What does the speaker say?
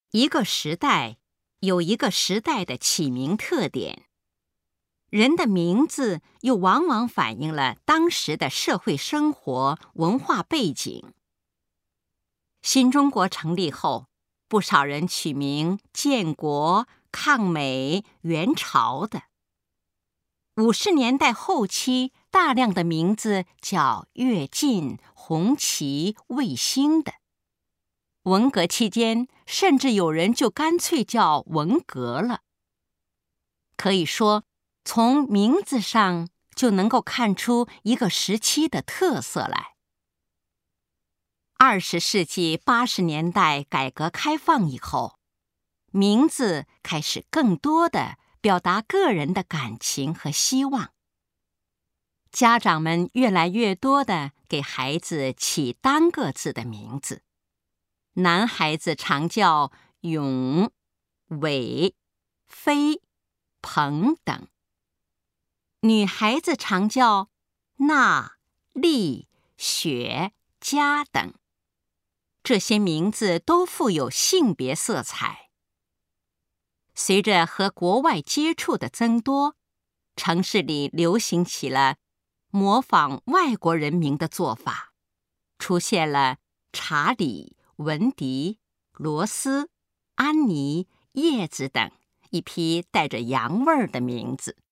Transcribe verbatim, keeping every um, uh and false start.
一个时代有一个时代的起名特点，人的名字又往往反映了当时的社会生活、文化背景。新中国成立后，不少人取名建国、抗美、援朝的。五十年代后期，大量的名字叫跃进、红旗、卫星的。文革期间，甚至有人就干脆叫文革了。可以说，从名字上就能够看出一个时期的特色来。二十世纪八十年代改革开放以后，名字开始更多地表达个人的感情和希望。家长们越来越多地给孩子起单个字的名字。男孩子常叫勇、伟、飞、鹏等，女孩子常叫娜、丽、雪、佳等。这些名字都富有性别色彩。随着和国外接触的增多，城市里流行起了模仿外国人名的做法，出现了查理、文迪、罗斯、安妮、叶子等一批带着洋味儿的名字。